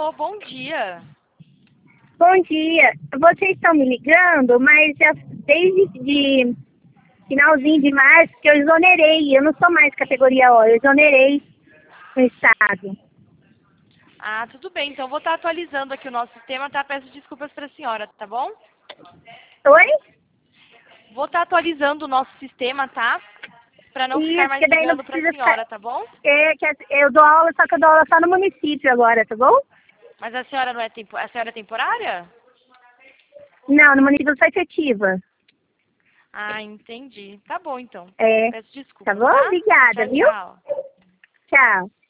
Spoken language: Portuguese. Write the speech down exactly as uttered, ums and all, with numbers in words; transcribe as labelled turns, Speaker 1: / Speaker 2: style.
Speaker 1: Alô, bom dia.
Speaker 2: Bom dia. Vocês estão me ligando, mas já desde de finalzinho de março que eu exonerei. Eu não sou mais categoria O, eu exonerei no estado.
Speaker 1: Ah, tudo bem. Então, vou estar atualizando aqui o nosso sistema, tá? Peço desculpas para a senhora, tá bom?
Speaker 2: Oi?
Speaker 1: Vou estar atualizando o nosso sistema, tá? Para não ficar
Speaker 2: Isso,
Speaker 1: mais
Speaker 2: que daí não
Speaker 1: ligando para a
Speaker 2: precisa ficar...
Speaker 1: senhora, tá bom?
Speaker 2: É, que eu dou aula, só que eu dou aula só no município agora, tá bom?
Speaker 1: Mas a senhora não é tempo... a senhora é temporária?
Speaker 2: Não, no município eu sou efetiva.
Speaker 1: Ah, entendi. Tá bom, então.
Speaker 2: É,
Speaker 1: Peço
Speaker 2: tá
Speaker 1: desculpas,
Speaker 2: bom?
Speaker 1: tá?
Speaker 2: Obrigada,
Speaker 1: Tchau,
Speaker 2: viu?
Speaker 1: tchau.
Speaker 2: Tchau.